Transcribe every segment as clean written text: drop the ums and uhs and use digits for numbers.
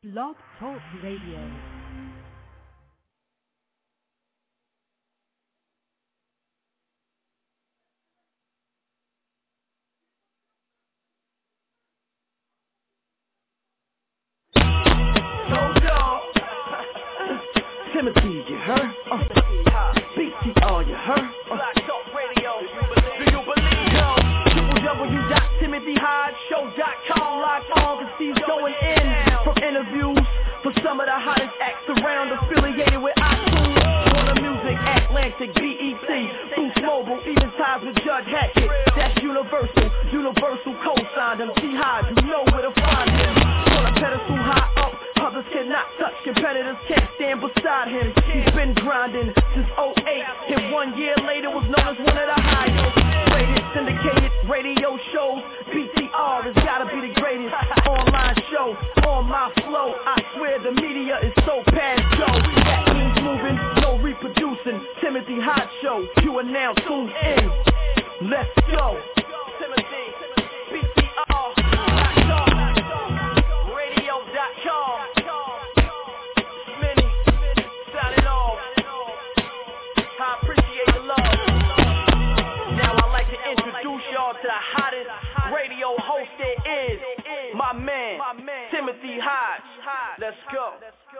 Blog Talk Radio. Timothy, you heard? BTR, you heard? Black Talk Radio, do you believe? www.timothyhodgeshow.com. Lock on, cause he's going in. From interviews for some of the hottest acts around, affiliated with iTunes, Warner Music, Atlantic, BET, Boost Mobile, even ties with Judge Hackett. That's Universal co-signed him. T-Hod, you know where to find him. On a pedestal high up, others cannot touch, competitors can't stand beside him. He's been grinding since 08, and 1 year later was known as one of the highest rated syndicated radio shows. BTR has gotta be the greatest online show on my flow. I swear the media is so past go. That means moving, no reproducing. Timothy Hot Show, you are now tuned in. Let's go. Timothy, BTR, radio.com. Many, signing off. I appreciate the love. Now I'd like to introduce y'all to the hottest radio host there is. My man, Timothy Hodge. Let's go.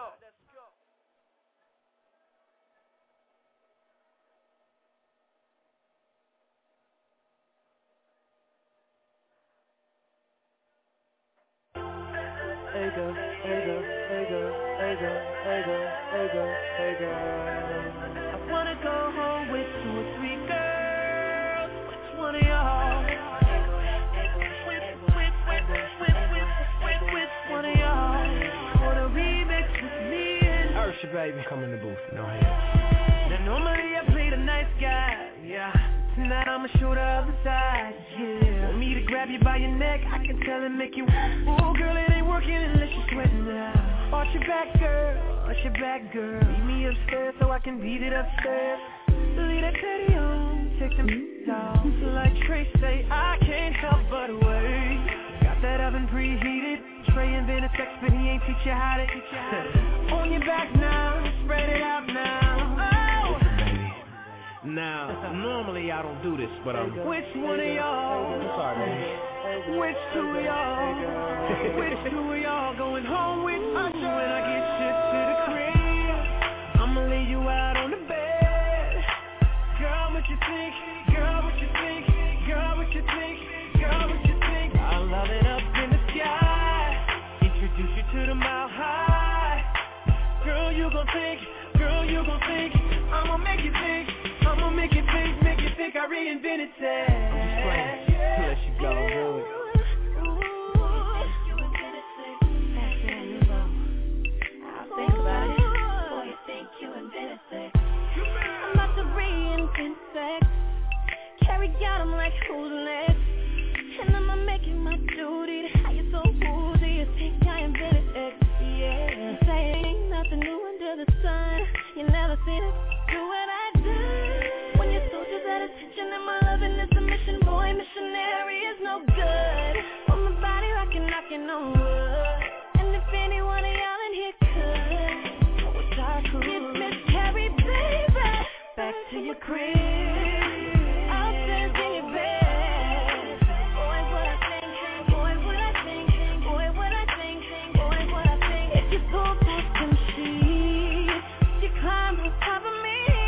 Hey girl, hey girl, hey girl, hey girl, hey girl, hey girl, hey girl. I wanna go home with 2 or 3 girls. Which one of y'all? Which one of y'all wanna remix with me and Ursha, baby, come in the booth, you know how now normally I play the nice guy, yeah. Tonight I'ma show the other side, yeah. Want me to grab you by your neck, I can tell and make you. Ooh, girl, it ain't working unless you're sweating now. Arch your back, girl, arch your back, girl. Meet me upstairs so I can beat it upstairs. Leave that teddy on, take some off. Like Trey say, I can't help but wait. Got that oven preheated. Trey invented sex, but he ain't teach you how to. On your back now, spread it out now. Now, normally I don't do this, but Which one of y'all? Which 2 of y'all? Which 2 of y'all going home with us when I get shit to the crib? I'ma lay you out on the bed. Girl, what you think? Girl, what you think? Girl, what you think? Girl, what you think? I'll love it up in the sky. Introduce you to the mile high. Girl, you gon' think. Girl, you gon' think. I'ma make you think. I'ma make you think I reinvented sex. I'm just playing. Let you go, do it. I'll think about it. Boy, you think you invented sex. I'm about to reinvent sex. Carry out, I'm like, who's next? And I'ma make it my duty. How you so woozy? You think I invented sex? Yeah. You say ain't nothing new under the sun. You never seen it. Do what I do. When your soldier's at attention and my loving is a mission, boy, missionary is no good. On my body knocking on wood. And if any one of y'all in here could, I wish I could. Get Miss Carrie, baby, back to your crib. Upstairs in your bed. Boy, what I think. Boy, what I think. Boy, what I think. Boy, what I think. If you pull back them sheets, you climb on top of me.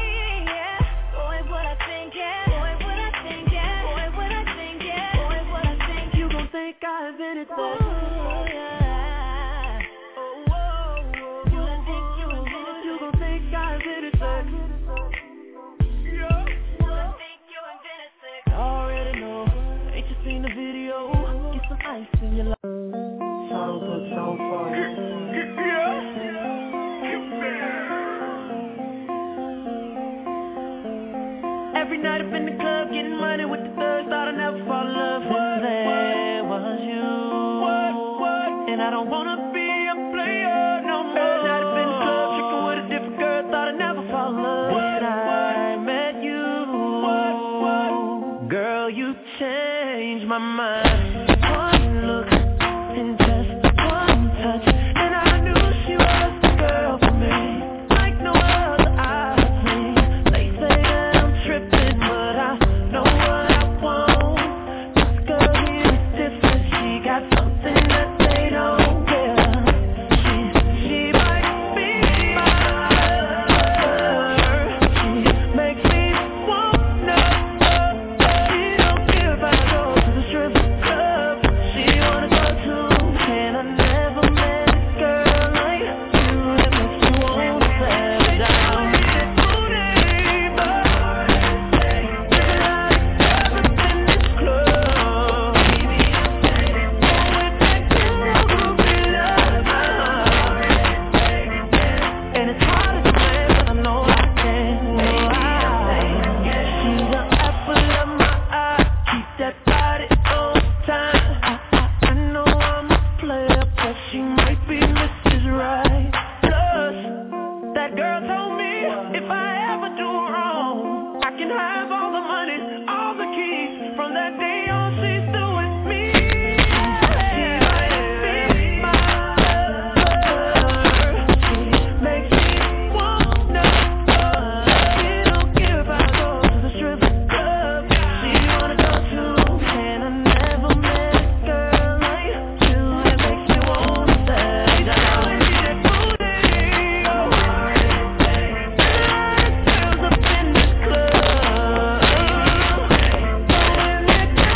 I invented sex. Oh, yeah. Oh, you gon' think you invented. You gon' think I invented sex. Yeah. You gon' think you invented sex. I already know. Ain't you seen the video? Get some ice in your life. Song put song for you. Every night up in the club, getting money with the thugs. Thought I'd never fall in love. There was you. And I don't wanna be a player no more. Every night up in the club, tricking with a different girl. Thought I'd never fall in love. When I met you, girl, you changed my mind. One look and just one touch, and I knew is right. Plus, that girl told me if I ever do wrong, I can have all the money, all the keys. From that day on, she's through with me. She might be my lover. She makes me wanna go. She don't care if I go to the strip club. She wanna go too, and I never met a girl like you. It makes me wanna stay down. And she that booty, oh, girls up in the club. When it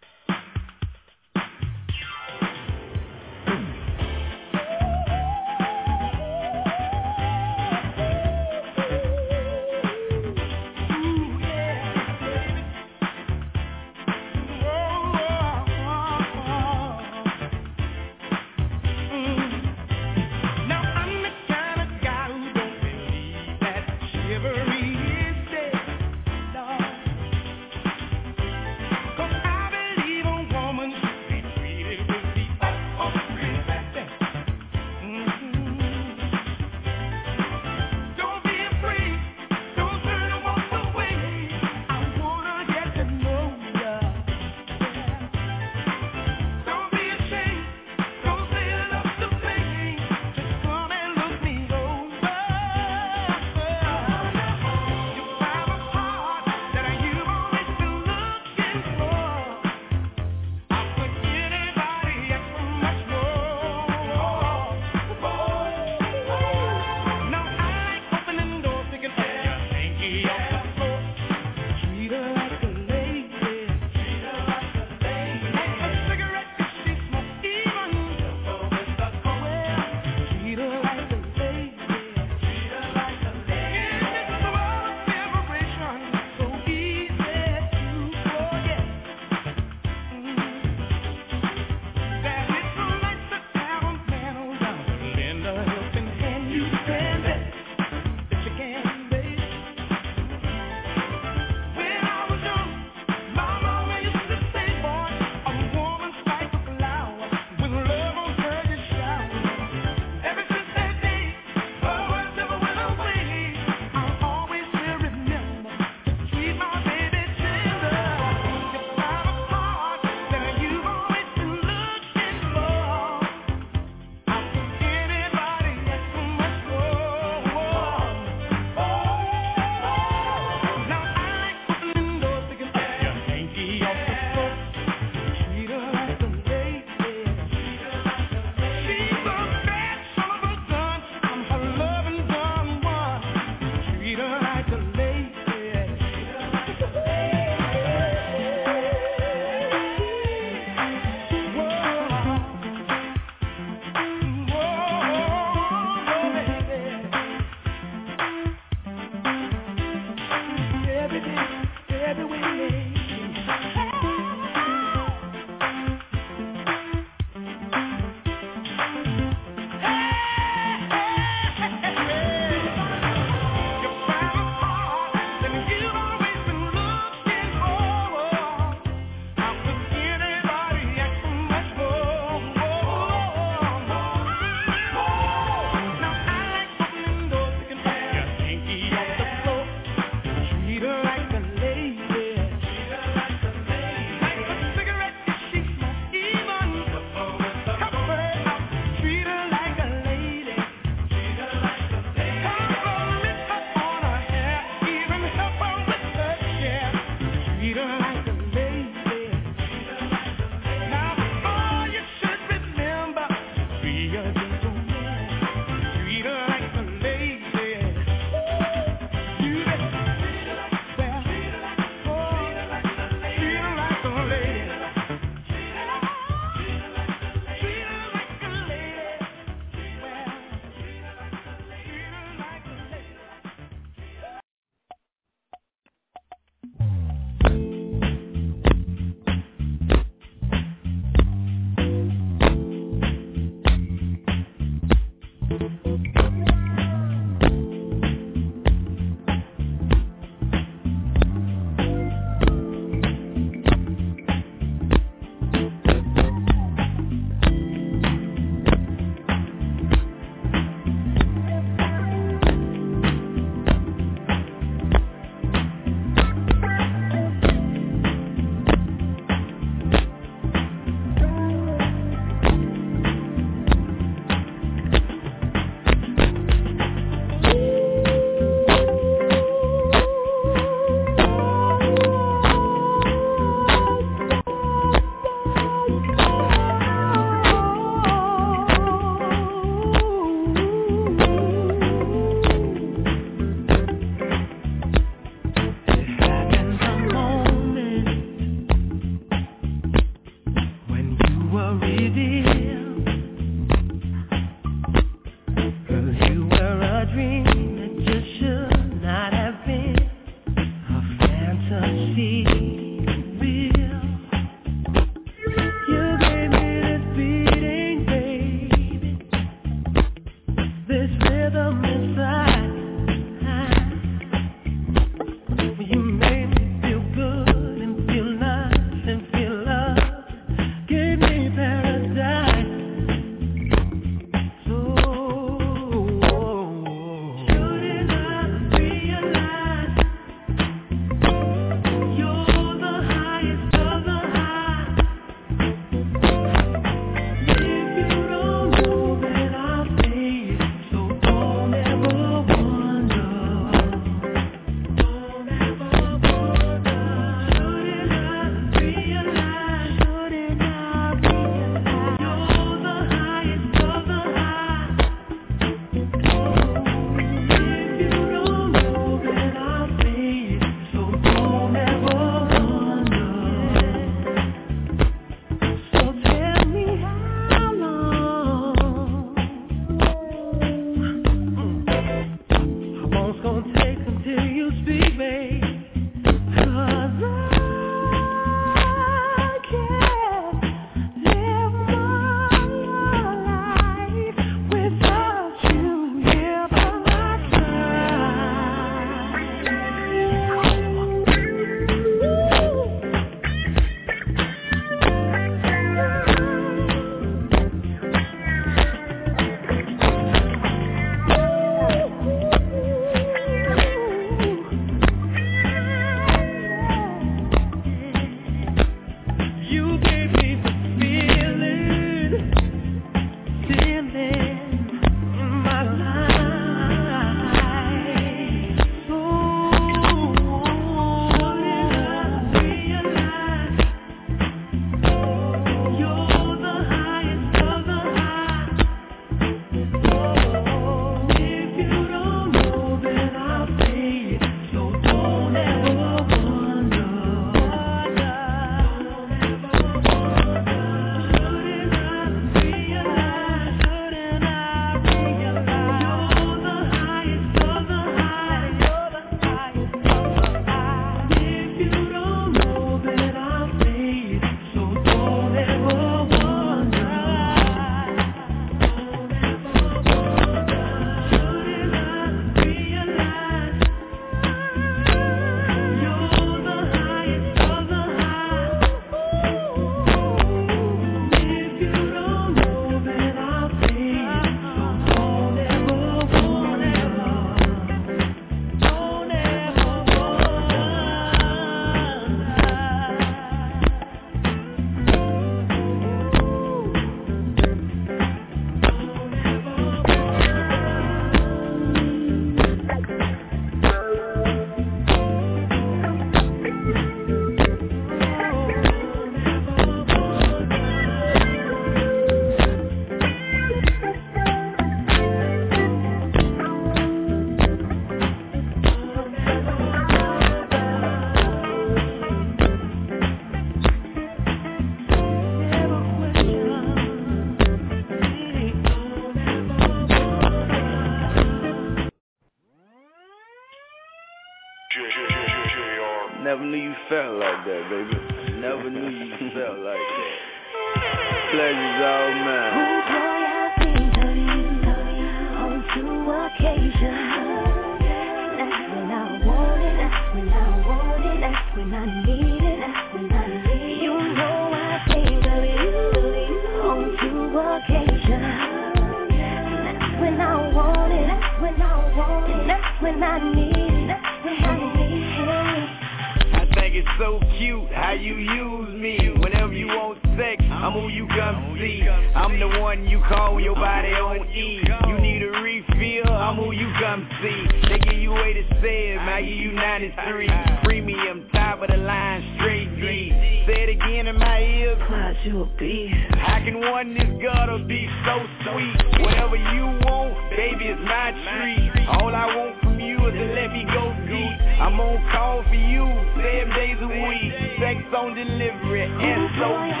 never knew you felt like that, baby. Never knew you felt like that. Pleasure's all mine. Oh boy, I think of you on two occasions. That's when I want it, that's when I want it, that's when I need it, that's when I need it. You know I think of you on two occasions. That's when I want it, that's when I want it, that's when I need it, that's when I need it. I think it's so cute how you use me. Whenever you want sex, I'm who you come see. I'm the one you call when your body on E. You need a refill, I'm who you come see. They give you 87, I give you 93. Premium, top of the line, straight D. Say it again in my ears, Clyde, you a beast. how can one this gotta be so sweet? Whatever you want, baby, it's my treat. All I want from you is to let me go deep. I'm on call for you 7 days a week. Sex on delivery, SOD.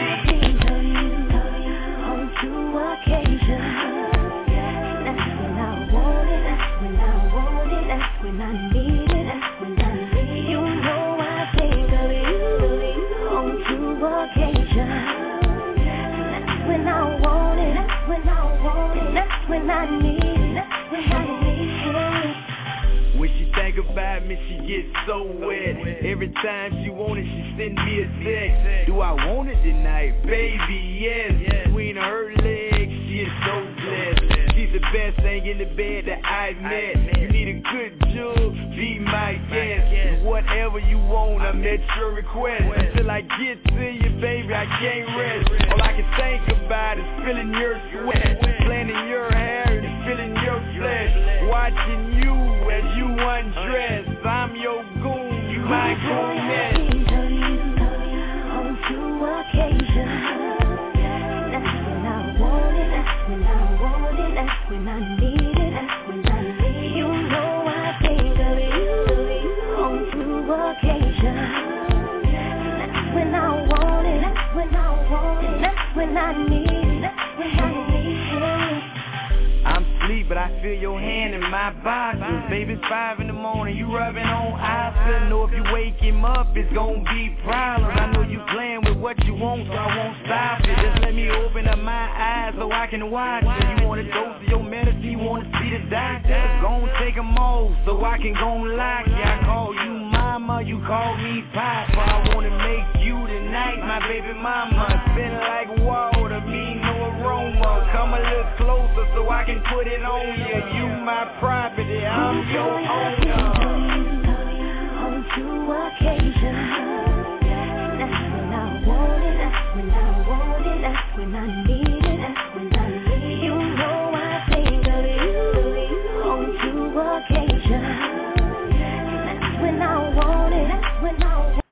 On two occasions. That's when I want it, that's when I want it, that's when I need it, that's when I need it. You know I think of you on two occasions. That's when I want it, that's when I want it, that's when I need it, that's when I need it. When she think about me, she gets so wet. Every time she want it, she send me a text. Do I want it tonight? Baby, yes. Between her legs, she is so blessed. She's the best thing in the bed that I've met. You need a good jug, be my guest. Whatever you want, I'm at your request. Until I get to you, baby, I can't rest. All I can think about is feeling your sweat, playing in your hair and feeling your flesh. Watching you as you undress. I'm your goon, you my gooness. On two occasions. That's when I want it, that's when I want it, that's when I need it, that's when I need it. You know I think of you on two occasions. That's when I want it, that's when I want it, that's when I need it, that's when I need it. I'm asleep, but I feel your hand in my boxers. Baby, it's 5 in the morning, you rubbing on Oscar. Know if you wake him up, it's gonna be problems. I know you playing with what you want, so I won't stop it. Just let me open up my eyes so I can watch it. You want a dose of your medicine, you want to see the doctor. Gon' take them all so I can gon' lock you. I call you mama, you call me papa. I wanna make you tonight, my baby mama. Spin like water, me no aroma. Come a little closer so I can put it on you. You my property, I'm your owner. On two occasions. That's when I want it, that's when I want it, that's when I need it, that's when I need it. You know I think of you on two occasions. That's when I want it, that's when I want it.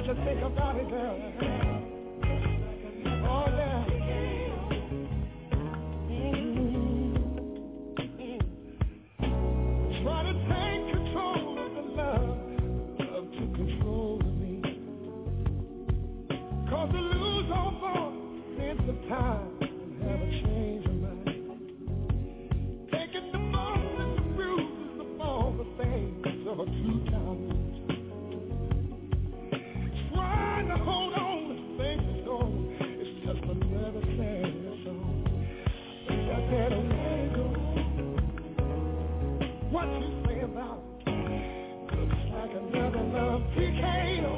you think about it, girl. Oh, yeah. Try to take control of the love to control me. 'Cause to lose all thought since the time and have a change of mind. Taking the bumps and the bruises of all the things of a two times. Trying to hold on to things that's gone. It's just another sad song. But I better let it go. What you say about it? Looks like another love TKO.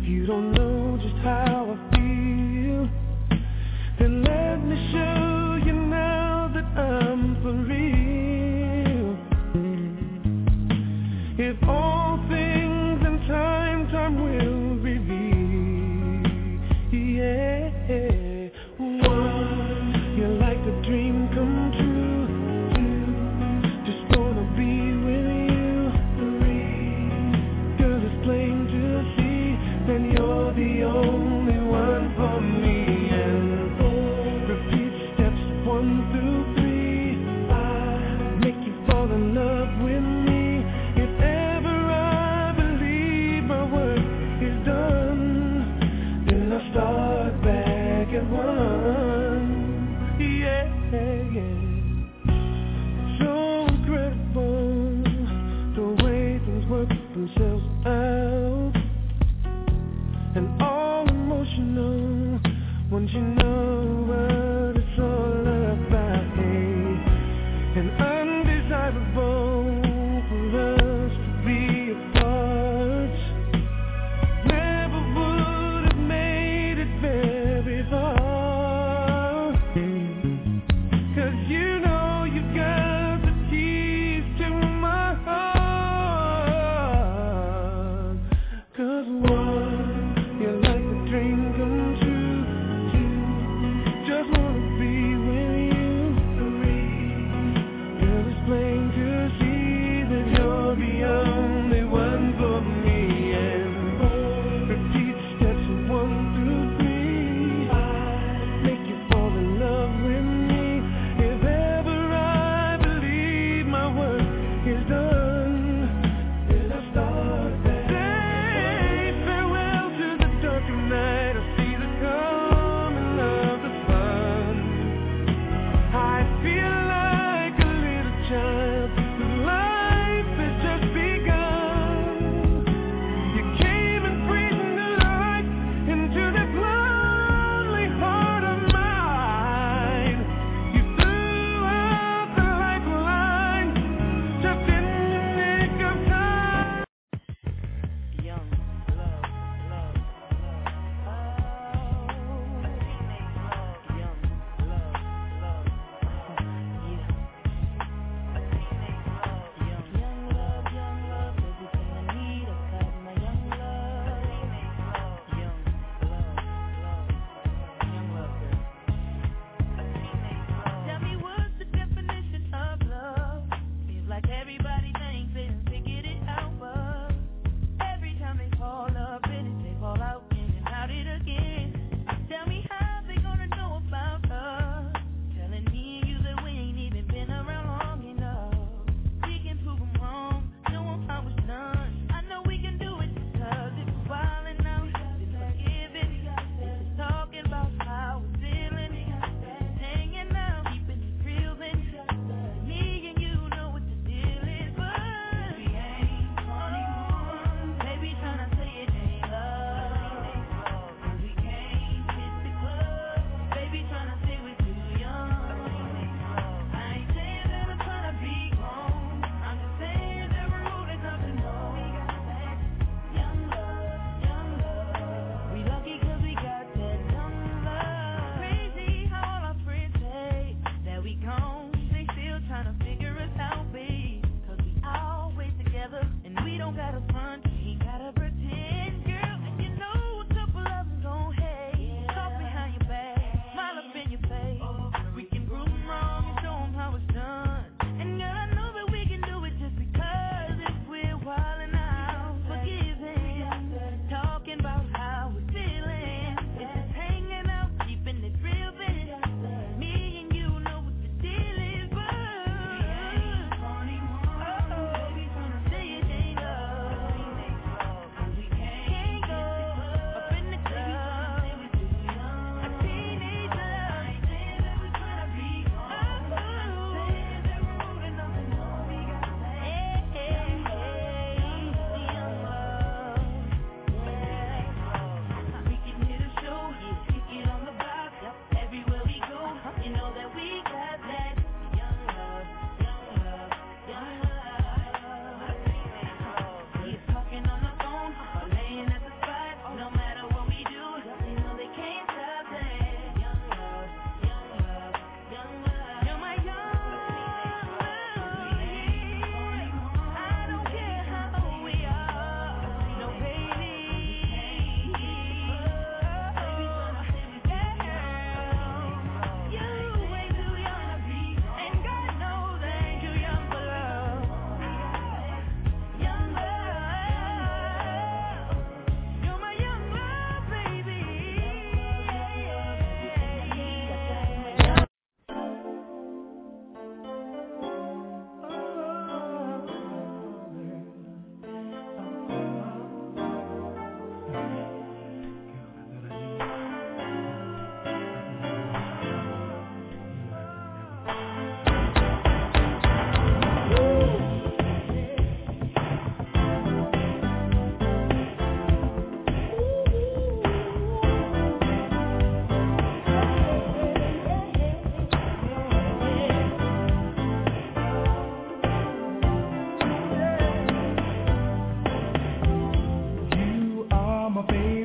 you don't know just how I feel, then let me show you now that I'm for real. If all things in time will reveal, yeah. One, you're like a dream come true. Two, just wanna be with you. Three, girl, it's plain to see that you're the only one for me. And four, repeat steps 1 through 3. Five, make you fall in love with me. If ever I believe my work is done, then I'll start back at 1. Yeah. So incredible the way things work themselves out, and all emotional once you know what it's all about. Hey, and undesirable for us to be apart. Never would have made it very far. 'Cause you know you got the keys to my heart. 'Cause one, you're like a dream come true. Two,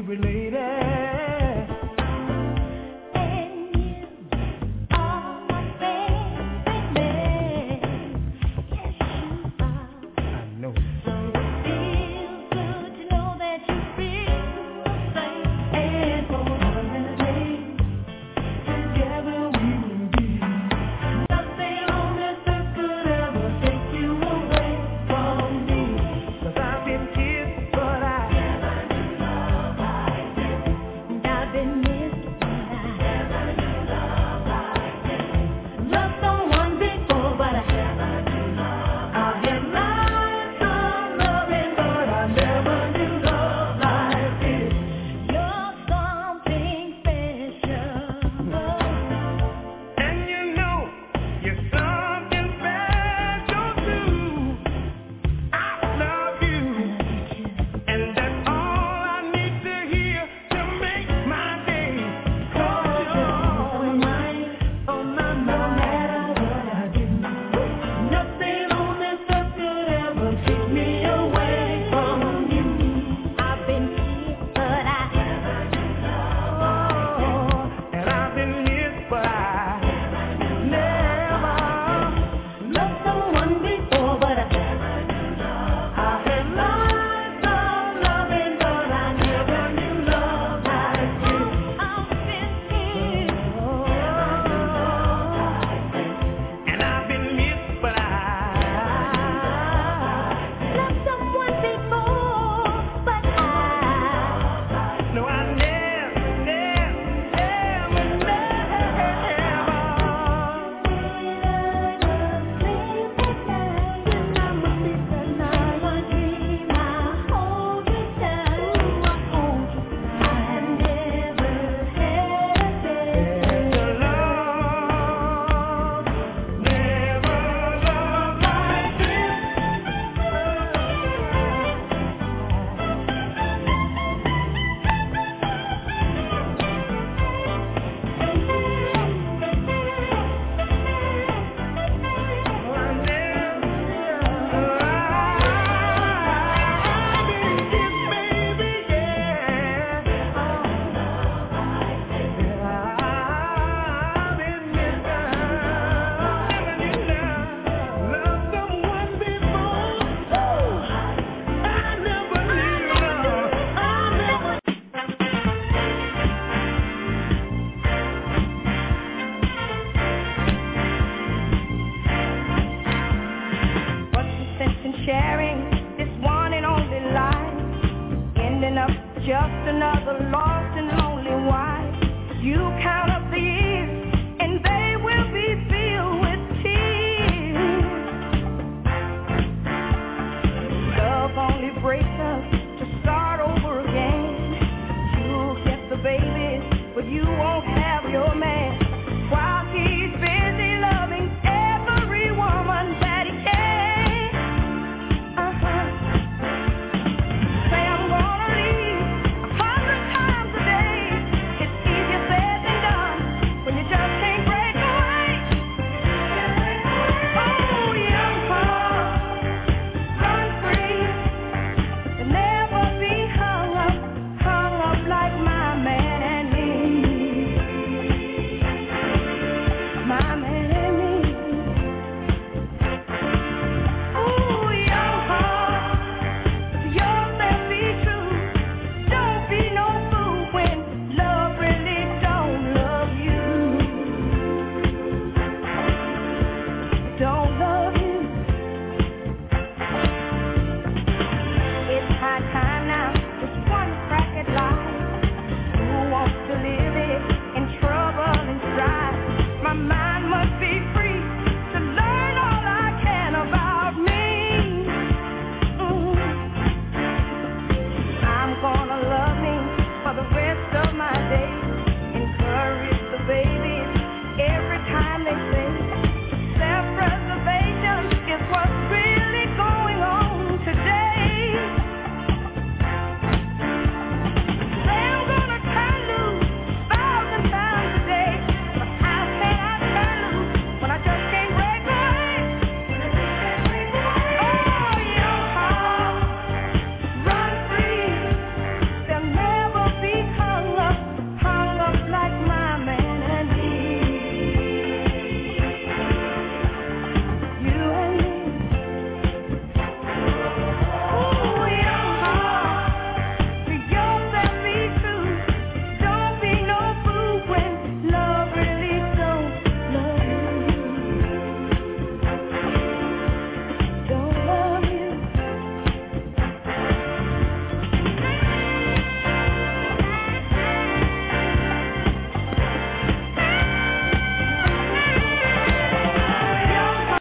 pretty lady. Sharing this one and only life, ending up just another loss.